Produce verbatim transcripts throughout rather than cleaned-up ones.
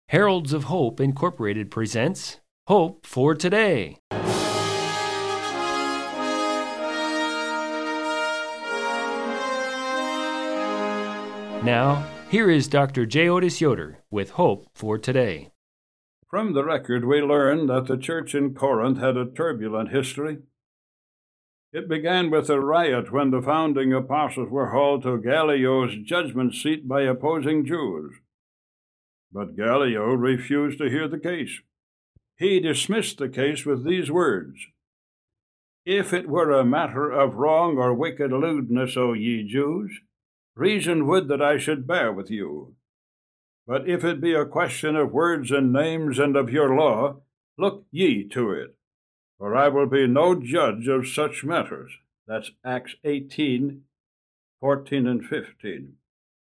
Heralds of Hope Incorporated presents Hope for Today. Now, here is Doctor J. Otis Yoder with Hope for Today. From the record, we learn that the church in Corinth had a turbulent history. It began with a riot when the founding apostles were hauled to Gallio's judgment seat by opposing Jews. But Gallio refused to hear the case. He dismissed the case with these words: "If it were a matter of wrong or wicked lewdness, O ye Jews, reason would that I should bear with you. But if it be a question of words and names and of your law, look ye to it, for I will be no judge of such matters." That's Acts eighteen, fourteen and fifteen.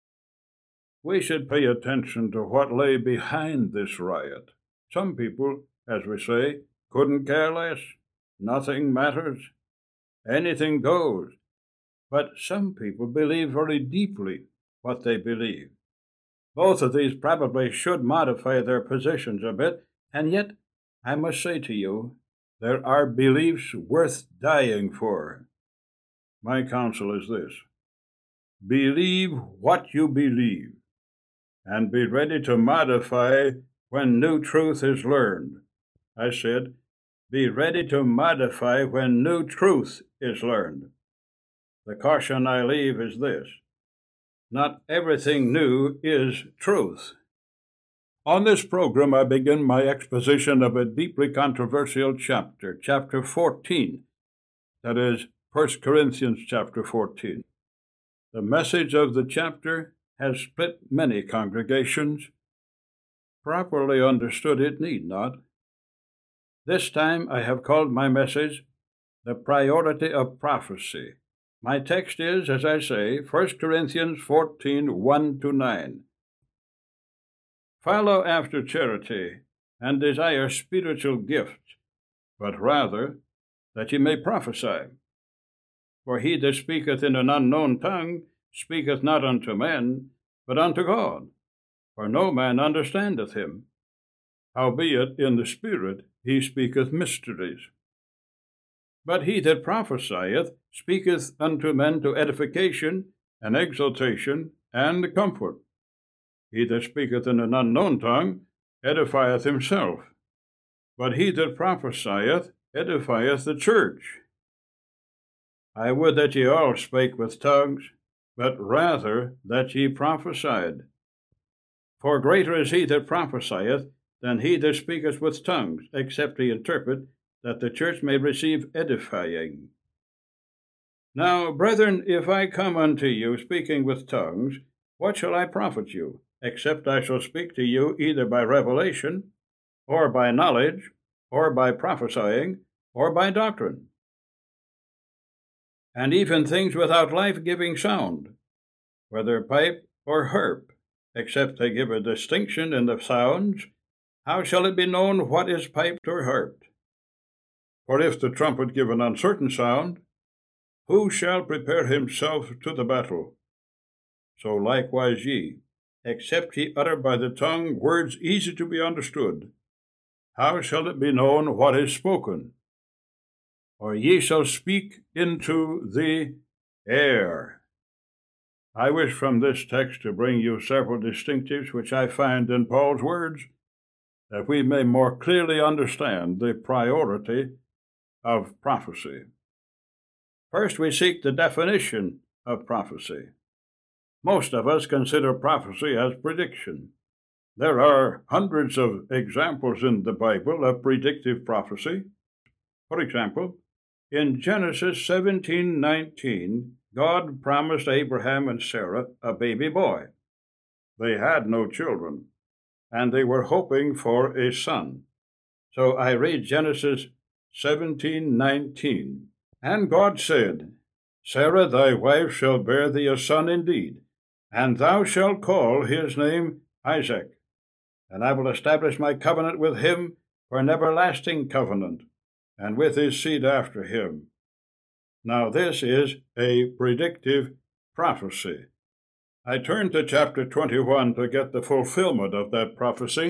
We should pay attention to what lay behind this riot. Some people, as we say, couldn't care less. Nothing matters. Anything goes. But some people believe very deeply what they believe. Both of these probably should modify their positions a bit, and yet, I must say to you, there are beliefs worth dying for. My counsel is this: believe what you believe, and be ready to modify when new truth is learned. I said, be ready to modify when new truth is learned. The caution I leave is this: not everything new is truth. On this program, I begin my exposition of a deeply controversial chapter, chapter fourteen. That is, First Corinthians chapter fourteen. The message of the chapter has split many congregations. Properly understood, it need not. This time I have called my message The Priority of Prophecy. My text is, as I say, First Corinthians fourteen, one to nine. Follow after charity, and desire spiritual gifts, but rather that ye may prophesy. For he that speaketh in an unknown tongue speaketh not unto men, but unto God, for no man understandeth him. Howbeit in the Spirit he speaketh mysteries. But he that prophesieth speaketh unto men to edification, and exaltation, and comfort. He that speaketh in an unknown tongue edifieth himself, but he that prophesieth edifieth the church. I would that ye all spake with tongues, but rather that ye prophesied. For greater is he that prophesieth than he that speaketh with tongues, except he interpret, that the church may receive edifying. Now, brethren, if I come unto you speaking with tongues, what shall I profit you, except I shall speak to you either by revelation, or by knowledge, or by prophesying, or by doctrine? And even things without life-giving sound, whether pipe or harp, except they give a distinction in the sounds, how shall it be known what is piped or harped? For if the trumpet give an uncertain sound, who shall prepare himself to the battle? So likewise ye, except ye utter by the tongue words easy to be understood, how shall it be known what is spoken? Or ye shall speak into the air. I wish from this text to bring you several distinctives which I find in Paul's words, that we may more clearly understand the priority of prophecy. First, we seek the definition of prophecy. Most of us consider prophecy as prediction. There are hundreds of examples in the Bible of predictive prophecy. For example, in Genesis seventeen nineteen, God promised Abraham and Sarah a baby boy. They had no children, and they were hoping for a son. So I read Genesis seventeen nineteen. And God said, Sarah thy wife shall bear thee a son indeed, and thou shalt call his name Isaac. And I will establish my covenant with him for an everlasting covenant, and with his seed after him. Now this is a predictive prophecy. I turn to chapter twenty-one to get the fulfillment of that prophecy.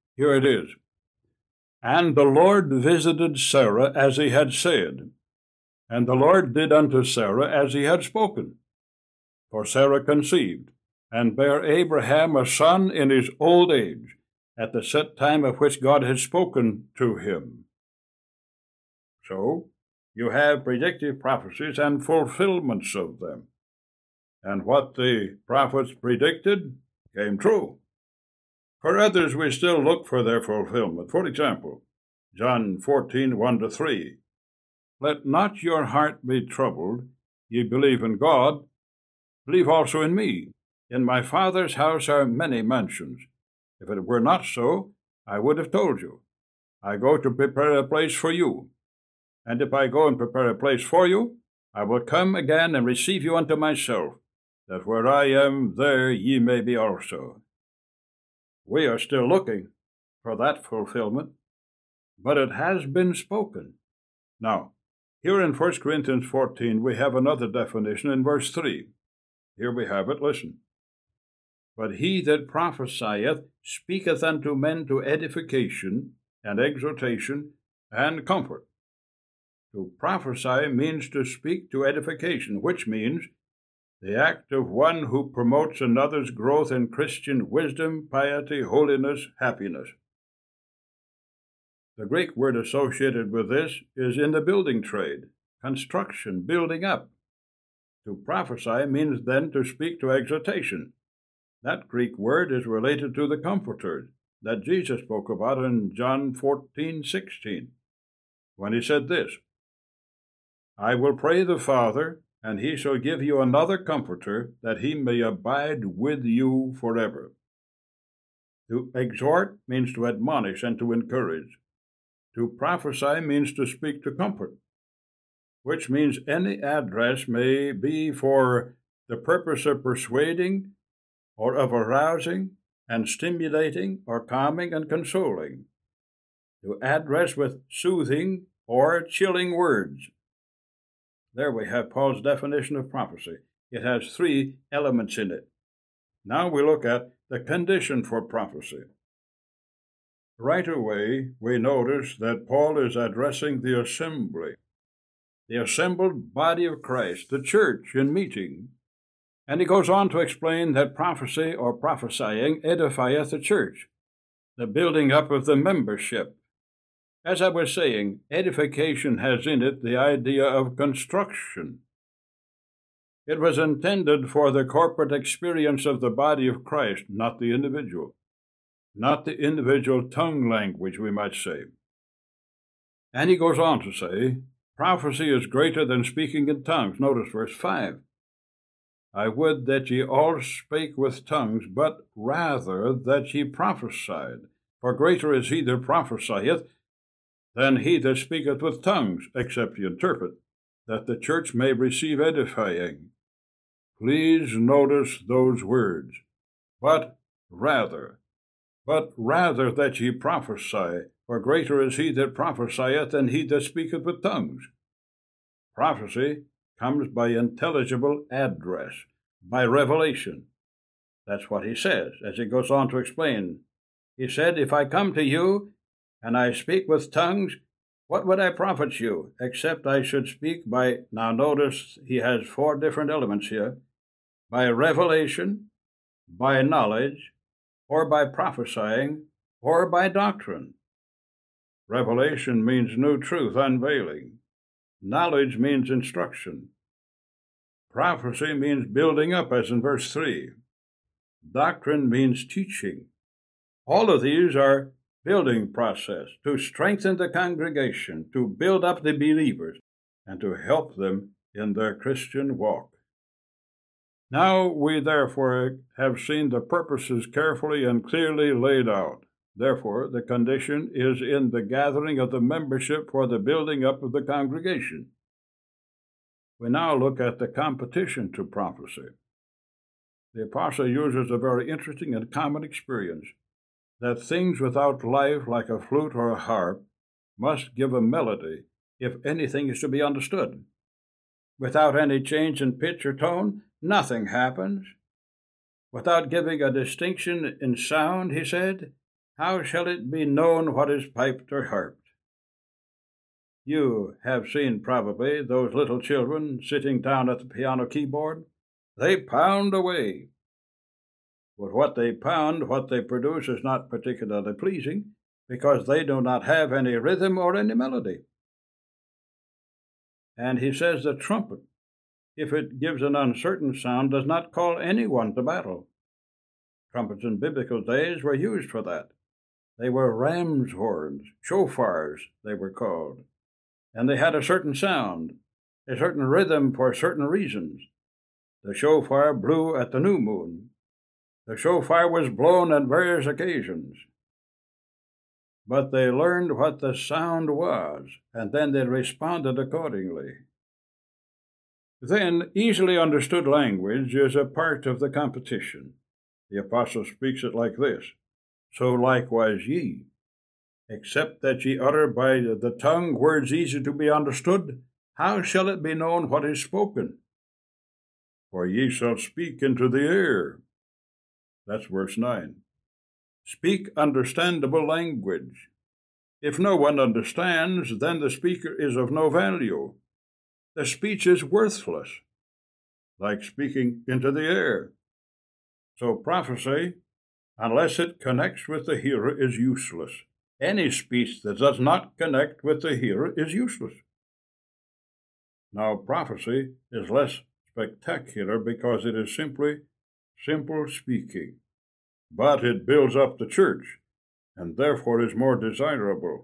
Here it is. And the Lord visited Sarah as he had said, and the Lord did unto Sarah as he had spoken. For Sarah conceived, and bare Abraham a son in his old age, at the set time of which God had spoken to him. So, you have predictive prophecies and fulfillments of them. And what the prophets predicted came true. For others, we still look for their fulfillment. For example, John fourteen, one to three. Let not your heart be troubled. Ye believe in God, believe also in me. In my Father's house are many mansions. If it were not so, I would have told you. I go to prepare a place for you. And if I go and prepare a place for you, I will come again and receive you unto myself, that where I am, there ye may be also. We are still looking for that fulfillment, but it has been spoken. Now, here in First Corinthians fourteen, we have another definition in verse three. Here we have it, listen. But he that prophesieth speaketh unto men to edification and exhortation and comfort. To prophesy means to speak to edification, which means the act of one who promotes another's growth in Christian wisdom, piety, holiness, happiness. The Greek word associated with this is in the building trade, construction, building up. To prophesy means then to speak to exhortation. That Greek word is related to the comforters that Jesus spoke about in John fourteen, sixteen, when he said this, I will pray the Father, and he shall give you another comforter, that he may abide with you forever. To exhort means to admonish and to encourage. To prophesy means to speak to comfort, which means any address may be for the purpose of persuading or of arousing and stimulating or calming and consoling. To address with soothing or chilling words. There we have Paul's definition of prophecy. It has three elements in it. Now we look at the condition for prophecy. Right away, we notice that Paul is addressing the assembly, the assembled body of Christ, the church in meeting. And he goes on to explain that prophecy or prophesying edifieth the church, the building up of the membership. As I was saying, edification has in it the idea of construction. It was intended for the corporate experience of the body of Christ, not the individual. Not the individual tongue language, we might say. And he goes on to say, prophecy is greater than speaking in tongues. Notice verse five. I would that ye all spake with tongues, but rather that ye prophesied. For greater is he that prophesieth than he that speaketh with tongues, except he interpret, that the church may receive edifying. Please notice those words. But rather, but rather that ye prophesy, for greater is he that prophesieth than he that speaketh with tongues. Prophecy comes by intelligible address, by revelation. That's what he says, as he goes on to explain. He said, if I come to you, and I speak with tongues, what would I profit you, except I should speak by, now notice he has four different elements here, by revelation, by knowledge, or by prophesying, or by doctrine. Revelation means new truth, unveiling. Knowledge means instruction. Prophecy means building up, as in verse three. Doctrine means teaching. All of these are building process to strengthen the congregation, to build up the believers, and to help them in their Christian walk. Now we therefore have seen the purposes carefully and clearly laid out. Therefore, the condition is in the gathering of the membership for the building up of the congregation. We now look at the competition to prophecy. The apostle uses a very interesting and common experience, that things without life, like a flute or a harp, must give a melody if anything is to be understood. Without any change in pitch or tone, nothing happens. Without giving a distinction in sound, he said, how shall it be known what is piped or harped? You have seen probably those little children sitting down at the piano keyboard. They pound away. But what they pound, what they produce, is not particularly pleasing, because they do not have any rhythm or any melody. And he says the trumpet, if it gives an uncertain sound, does not call anyone to battle. Trumpets in biblical days were used for that. They were ram's horns, shofars, they were called. And they had a certain sound, a certain rhythm for certain reasons. The shofar blew at the new moon. The shofar was blown on various occasions. But they learned what the sound was, and then they responded accordingly. Then, easily understood language is a part of the competition. The apostle speaks it like this: so likewise ye, except that ye utter by the tongue words easy to be understood, how shall it be known what is spoken? For ye shall speak into the air. That's verse nine. Speak understandable language. If no one understands, then the speaker is of no value. The speech is worthless, like speaking into the air. So prophecy, unless it connects with the hearer, is useless. Any speech that does not connect with the hearer is useless. Now, prophecy is less spectacular because it is simply simple speaking, but it builds up the church, and therefore is more desirable.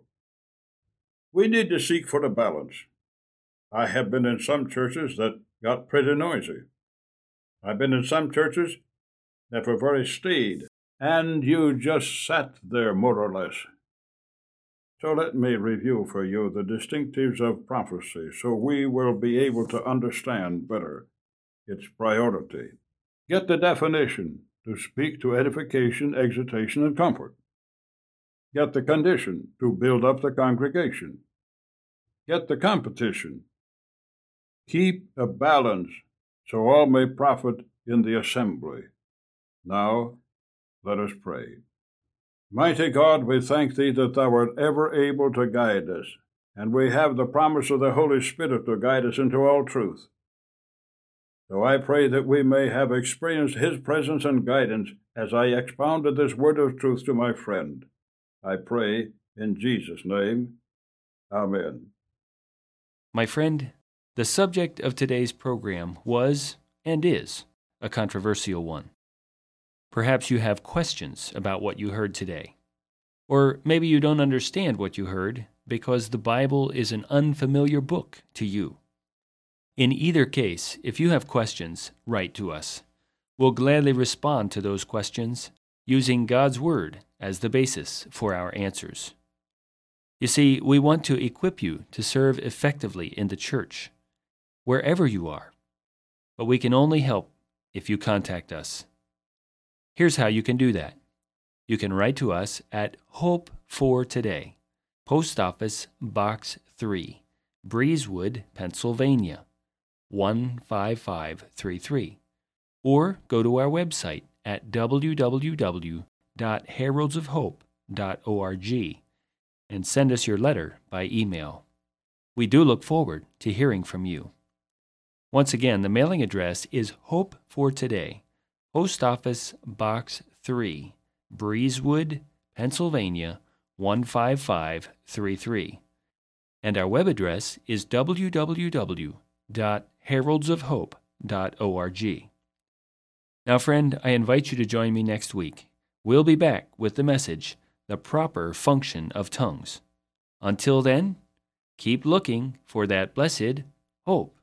We need to seek for a balance. I have been in some churches that got pretty noisy. I've been in some churches that were very staid, and you just sat there more or less. So let me review for you the distinctives of prophecy so we will be able to understand better its priority. Get the definition: to speak to edification, exhortation, and comfort. Get the condition: to build up the congregation. Get the competition: keep a balance so all may profit in the assembly. Now, let us pray. Mighty God, we thank Thee that Thou art ever able to guide us, and we have the promise of the Holy Spirit to guide us into all truth. So I pray that we may have experienced His presence and guidance as I expounded this word of truth to my friend. I pray in Jesus' name. Amen. My friend, the subject of today's program was, and is, a controversial one. Perhaps you have questions about what you heard today. Or maybe you don't understand what you heard because the Bible is an unfamiliar book to you. In either case, if you have questions, write to us. We'll gladly respond to those questions using God's Word as the basis for our answers. You see, we want to equip you to serve effectively in the church, wherever you are. But we can only help if you contact us. Here's how you can do that. You can write to us at Hope for Today, Post Office Box three, Breezewood, Pennsylvania, one five five three three. Or go to our website at w w w dot heralds of hope dot org and send us your letter by email. We do look forward to hearing from you. Once again, the mailing address is Hope for Today, Post Office Box three, Breezewood, Pennsylvania, one five five three three. And our web address is w w w dot heralds of hope dot org. Now, friend, I invite you to join me next week. We'll be back with the message, The Proper Function of Tongues. Until then, keep looking for that blessed hope.